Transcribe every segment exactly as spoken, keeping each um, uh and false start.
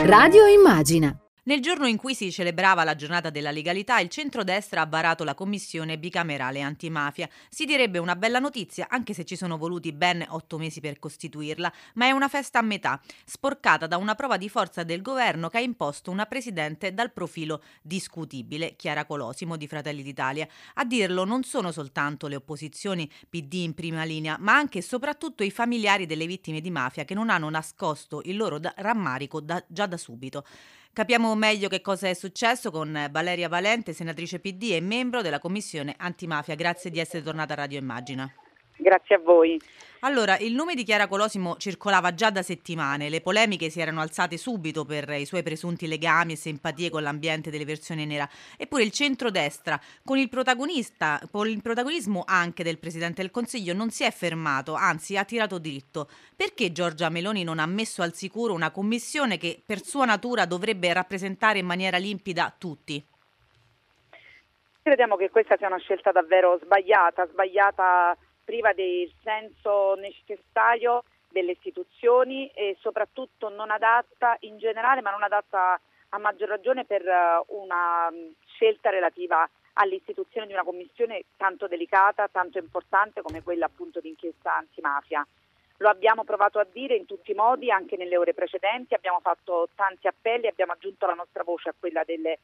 Radio Immagina. Nel giorno in cui si celebrava la giornata della legalità, il centrodestra ha varato la commissione bicamerale antimafia. Si direbbe una bella notizia, anche se ci sono voluti ben otto mesi per costituirla, ma è una festa a metà, sporcata da una prova di forza del governo che ha imposto una presidente dal profilo discutibile, Chiara Colosimo di Fratelli d'Italia. A dirlo non sono soltanto le opposizioni P D in prima linea, ma anche e soprattutto i familiari delle vittime di mafia che non hanno nascosto il loro da- rammarico da- già da subito. Capiamo meglio che cosa è successo con Valeria Valente, senatrice P D e membro della commissione antimafia. Grazie di essere tornata a Radio Immagina. Grazie a voi. Allora, il nome di Chiara Colosimo circolava già da settimane, le polemiche si erano alzate subito per i suoi presunti legami e simpatie con l'ambiente delle versioni nera, eppure il centrodestra, con il protagonista, con il protagonismo anche del Presidente del Consiglio, non si è fermato, anzi ha tirato dritto. Perché Giorgia Meloni non ha messo al sicuro una commissione che per sua natura dovrebbe rappresentare in maniera limpida tutti? Crediamo che questa sia una scelta davvero sbagliata, sbagliata priva del senso necessario delle istituzioni e soprattutto non adatta in generale, ma non adatta a maggior ragione per una scelta relativa all'istituzione di una commissione tanto delicata, tanto importante come quella appunto di inchiesta antimafia. Lo abbiamo provato a dire in tutti i modi, anche nelle ore precedenti, abbiamo fatto tanti appelli, abbiamo aggiunto la nostra voce a quella delle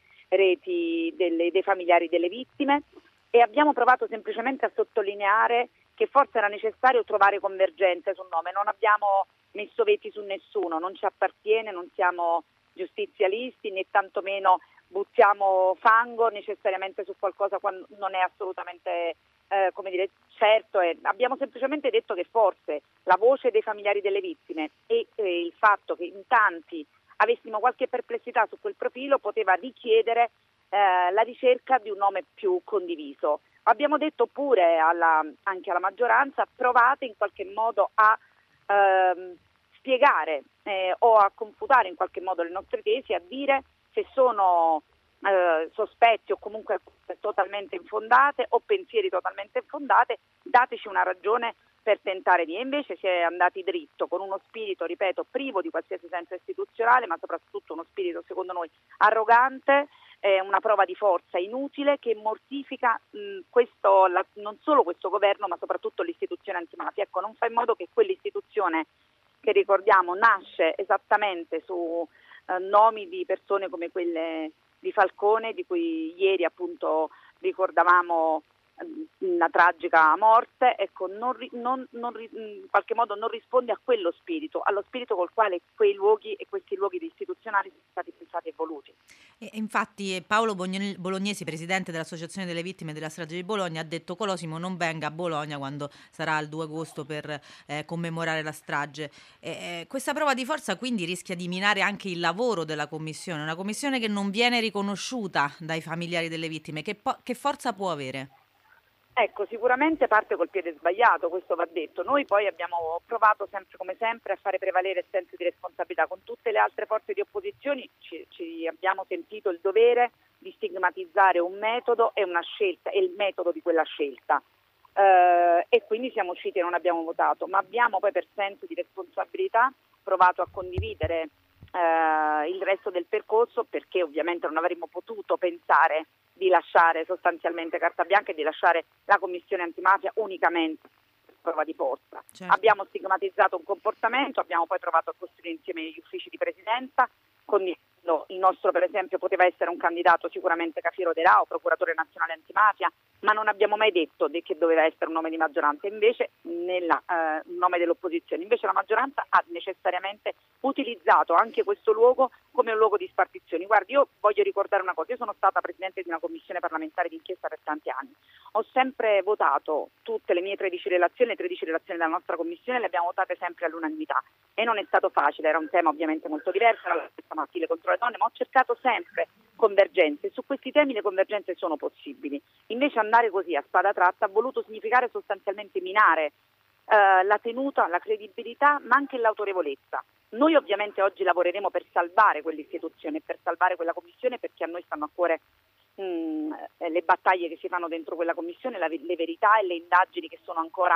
reti delle, dei familiari delle vittime e abbiamo provato semplicemente a sottolineare che forse era necessario trovare convergenze sul nome. Non abbiamo messo veti su nessuno, non ci appartiene, non siamo giustizialisti né tantomeno buttiamo fango necessariamente su qualcosa quando non è assolutamente eh, come dire, certo. È. Abbiamo semplicemente detto che forse la voce dei familiari delle vittime e eh, il fatto che in tanti avessimo qualche perplessità su quel profilo poteva richiedere eh, la ricerca di un nome più condiviso. Abbiamo detto pure alla, anche alla maggioranza, provate in qualche modo a ehm, spiegare eh, o a confutare in qualche modo le nostre tesi, a dire se sono eh, sospetti o comunque totalmente infondate o pensieri totalmente infondate, dateci una ragione per tentare di. E invece si è andati dritto con uno spirito, ripeto, privo di qualsiasi senso istituzionale, ma soprattutto uno spirito secondo noi arrogante, eh, una prova di forza inutile che mortifica mh, questo, la, non solo questo governo ma soprattutto l'istituzione antimafia. Ecco, non fa in modo che quell'istituzione che ricordiamo nasce esattamente su eh, nomi di persone come quelle di Falcone, di cui ieri appunto ricordavamo una tragica morte, ecco, non, non, non, in qualche modo non risponde a quello spirito, allo spirito col quale quei luoghi e questi luoghi istituzionali sono stati pensati e voluti. E infatti Paolo Bolognesi, presidente dell'Associazione delle Vittime della Strage di Bologna, ha detto Colosimo non venga a Bologna quando sarà il due agosto per eh, commemorare la strage. Eh, questa prova di forza quindi rischia di minare anche il lavoro della commissione, una commissione che non viene riconosciuta dai familiari delle vittime. Che, po- che forza può avere? Ecco, sicuramente parte col piede sbagliato, questo va detto. Noi poi abbiamo provato sempre come sempre a fare prevalere il senso di responsabilità. Con tutte le altre forze di opposizione ci, ci abbiamo sentito il dovere di stigmatizzare un metodo e una scelta, e il metodo di quella scelta. Eh, e quindi siamo usciti e non abbiamo votato, ma abbiamo poi per senso di responsabilità provato a condividere eh, il resto del percorso, perché ovviamente non avremmo potuto pensare di lasciare sostanzialmente carta bianca e di lasciare la commissione antimafia unicamente per prova di forza. Certo. Abbiamo stigmatizzato un comportamento, abbiamo poi provato a costruire insieme gli uffici di presidenza, condividendo il nostro per esempio poteva essere un candidato sicuramente Cafiero De Rao, procuratore nazionale antimafia, ma non abbiamo mai detto che doveva essere un nome di maggioranza, invece nella eh, nome dell'opposizione. Invece la maggioranza ha necessariamente utilizzato anche questo luogo come un luogo di spartizioni. Guardi, io voglio ricordare una cosa, io sono stata presidente di una commissione parlamentare di inchiesta per tanti anni, ho sempre votato tutte le mie tredici relazioni, le tredici relazioni della nostra commissione le abbiamo votate sempre all'unanimità e non è stato facile, era un tema ovviamente molto diverso, era la violenza maschile contro le donne, ma ho cercato sempre convergenze, su questi temi le convergenze sono possibili. Invece andare così a spada tratta ha voluto significare sostanzialmente minare eh, la tenuta, la credibilità, ma anche l'autorevolezza. Noi ovviamente oggi lavoreremo per salvare quell'istituzione, per salvare quella commissione, perché a noi stanno a cuore mh, le battaglie che si fanno dentro quella commissione, la, le verità e le indagini che sono ancora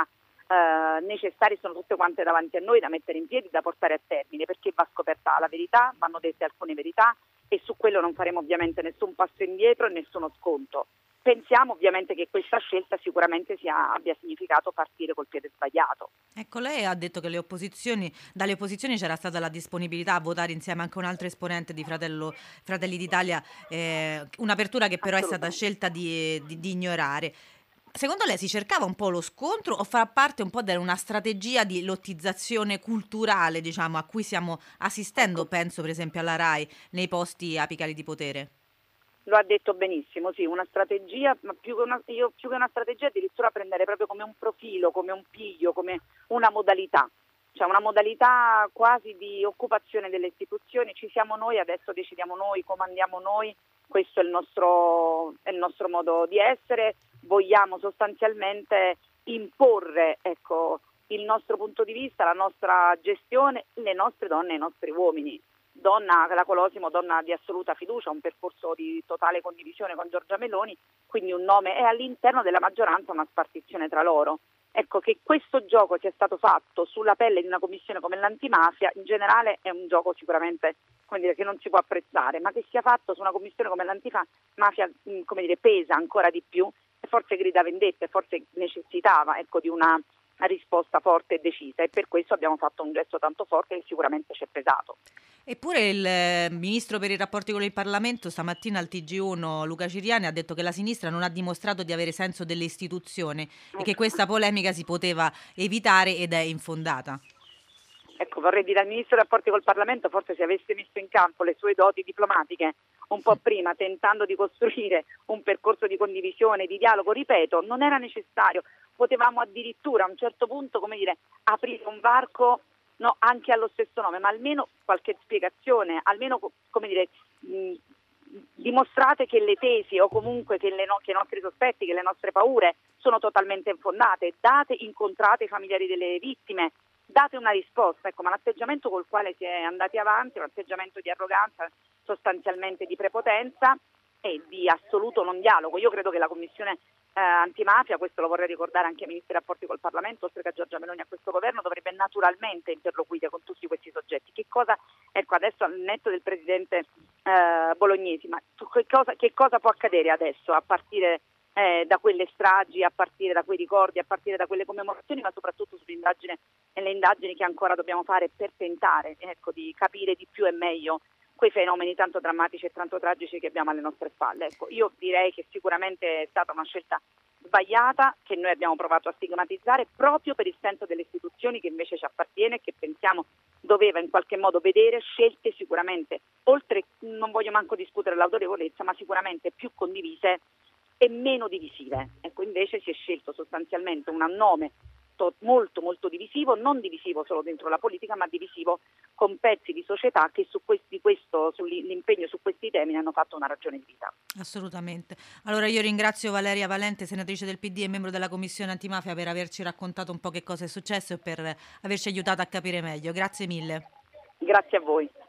eh, necessarie sono tutte quante davanti a noi da mettere in piedi, da portare a termine, perché va scoperta la verità, vanno dette alcune verità e su quello non faremo ovviamente nessun passo indietro e nessuno sconto. Pensiamo ovviamente che questa scelta sicuramente sia, abbia significato partire col piede sbagliato. Ecco, lei ha detto che le opposizioni, dalle opposizioni c'era stata la disponibilità a votare insieme anche un altro esponente di Fratello, Fratelli d'Italia, eh, un'apertura che però è stata Assolutamente. scelta di, di- di ignorare. Secondo lei si cercava un po' lo scontro o fa parte un po' di una strategia di lottizzazione culturale, diciamo, a cui stiamo assistendo, Ecco, penso per esempio alla RAI, nei posti apicali di potere? lo ha detto benissimo, sì, una strategia, ma più che una, io più che una strategia addirittura prendere proprio come un profilo, come un piglio, come una modalità, cioè una modalità quasi di occupazione delle istituzioni, ci siamo noi, adesso decidiamo noi, comandiamo noi, questo è il nostro, è il nostro modo di essere, vogliamo sostanzialmente imporre, ecco, il nostro punto di vista, la nostra gestione, le nostre donne e i nostri uomini. Donna, la Colosimo, donna di assoluta fiducia, un percorso di totale condivisione con Giorgia Meloni, quindi un nome, e all'interno della maggioranza una spartizione tra loro. Ecco, che questo gioco sia stato fatto sulla pelle di una commissione come l'antimafia in generale è un gioco sicuramente, come dire, che non si può apprezzare, ma che sia fatto su una commissione come l'antimafia, mh, come dire, pesa ancora di più e forse grida vendetta e forse necessitava, ecco, di una risposta forte e decisa, e per questo abbiamo fatto un gesto tanto forte che sicuramente ci è pesato. Eppure il eh, ministro per i rapporti con il Parlamento stamattina al T G uno Luca Ciriani ha detto che la sinistra non ha dimostrato di avere senso delle istituzioni e che Ecco. questa polemica si poteva evitare ed è infondata. Ecco, vorrei dire al Ministro dei rapporti col Parlamento, forse se avesse messo in campo le sue doti diplomatiche un po' prima, tentando di costruire un percorso di condivisione, di dialogo, ripeto, non era necessario, potevamo addirittura a un certo punto, come dire, aprire un varco, no, anche allo stesso nome, ma almeno qualche spiegazione, almeno, come dire, mh, dimostrate che le tesi o comunque che, le no- che i nostri sospetti, che le nostre paure sono totalmente infondate, date, incontrate i familiari delle vittime, date una risposta, ecco, ma l'atteggiamento col quale si è andati avanti è un atteggiamento di arroganza, sostanzialmente di prepotenza e di assoluto non dialogo. Io credo che la Commissione eh, antimafia, questo lo vorrei ricordare anche ai Ministri dei rapporti col Parlamento, oltre che a Giorgia Meloni e a questo governo, dovrebbe naturalmente interloquire con tutti questi soggetti. Che cosa, ecco, adesso al netto del Presidente eh, Bolognesi, ma che cosa, che cosa può accadere adesso a partire eh, da quelle stragi, a partire da quei ricordi, a partire da quelle commemorazioni, ma soprattutto sull'indagine e le indagini che ancora dobbiamo fare per tentare, ecco, di capire di più e meglio quei fenomeni tanto drammatici e tanto tragici che abbiamo alle nostre spalle. Ecco, io direi che sicuramente è stata una scelta sbagliata, che noi abbiamo provato a stigmatizzare proprio per il senso delle istituzioni che invece ci appartiene e che pensiamo doveva in qualche modo vedere scelte sicuramente, oltre, non voglio manco discutere l'autorevolezza, ma sicuramente più condivise e meno divisive. Ecco, invece si è scelto sostanzialmente un nome to- molto molto divisivo, non divisivo solo dentro la politica, ma divisivo con pezzi di società che su questi, questo, sull'impegno su questi temi ne hanno fatto una ragione di vita. Assolutamente. Allora io ringrazio Valeria Valente, senatrice del P D e membro della Commissione Antimafia, per averci raccontato un po' che cosa è successo e per averci aiutato a capire meglio. Grazie mille. Grazie a voi.